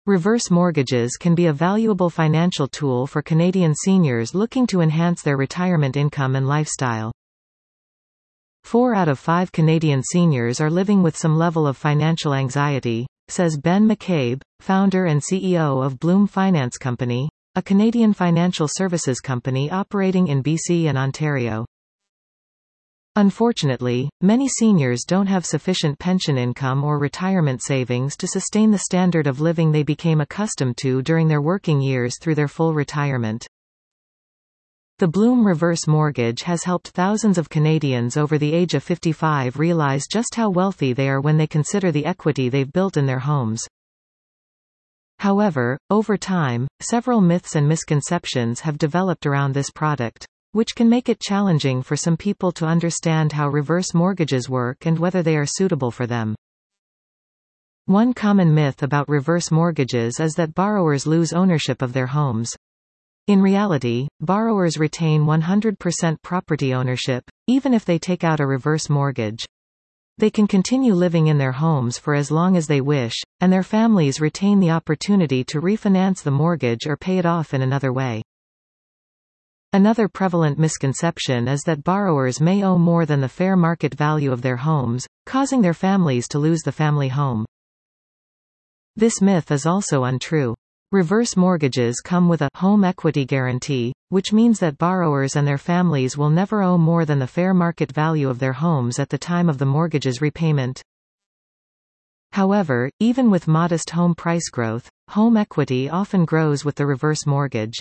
Reverse mortgages can be a valuable financial tool for Canadian seniors looking to enhance their retirement income and lifestyle. 4 out of 5 Canadian seniors are living with some level of financial anxiety, says Ben McCabe, founder and CEO of Bloom Finance Company, a Canadian financial services company operating in BC and Ontario. Unfortunately, many seniors don't have sufficient pension income or retirement savings to sustain the standard of living they became accustomed to during their working years through their full retirement. The Bloom Reverse Mortgage has helped thousands of Canadians over the age of 55 realize just how wealthy they are when they consider the equity they've built in their homes. However, over time, several myths and misconceptions have developed around this product, which can make it challenging for some people to understand how reverse mortgages work and whether they are suitable for them. One common myth about reverse mortgages is that borrowers lose ownership of their homes. In reality, borrowers retain 100% property ownership, even if they take out a reverse mortgage. They can continue living in their homes for as long as they wish, and their families retain the opportunity to refinance the mortgage or pay it off in another way. Another prevalent misconception is that borrowers may owe more than the fair market value of their homes, causing their families to lose the family home. This myth is also untrue. Reverse mortgages come with a home equity guarantee, which means that borrowers and their families will never owe more than the fair market value of their homes at the time of the mortgage's repayment. However, even with modest home price growth, home equity often grows with the reverse mortgage.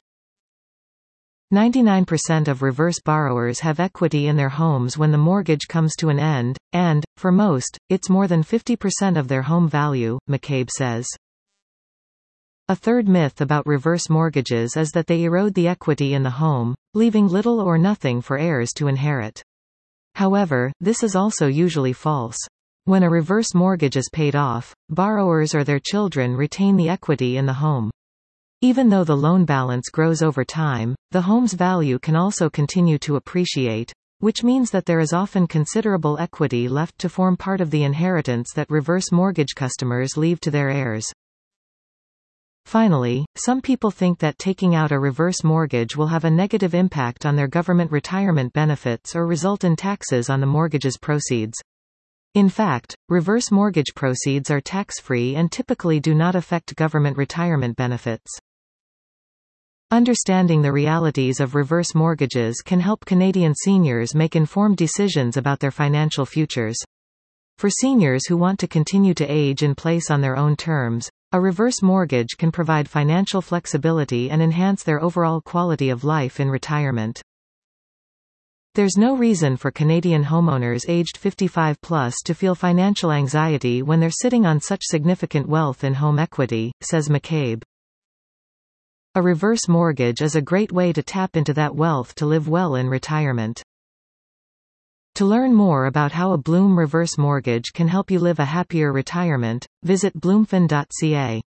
99% of reverse borrowers have equity in their homes when the mortgage comes to an end, and, for most, it's more than 50% of their home value, McCabe says. A third myth about reverse mortgages is that they erode the equity in the home, leaving little or nothing for heirs to inherit. However, this is also usually false. When a reverse mortgage is paid off, borrowers or their children retain the equity in the home. Even though the loan balance grows over time, the home's value can also continue to appreciate, which means that there is often considerable equity left to form part of the inheritance that reverse mortgage customers leave to their heirs. Finally, some people think that taking out a reverse mortgage will have a negative impact on their government retirement benefits or result in taxes on the mortgage's proceeds. In fact, reverse mortgage proceeds are tax-free and typically do not affect government retirement benefits. Understanding the realities of reverse mortgages can help Canadian seniors make informed decisions about their financial futures. For seniors who want to continue to age in place on their own terms, a reverse mortgage can provide financial flexibility and enhance their overall quality of life in retirement. There's no reason for Canadian homeowners aged 55+ to feel financial anxiety when they're sitting on such significant wealth in home equity, says McCabe. A reverse mortgage is a great way to tap into that wealth to live well in retirement. To learn more about how a Bloom reverse mortgage can help you live a happier retirement, visit bloomfin.ca.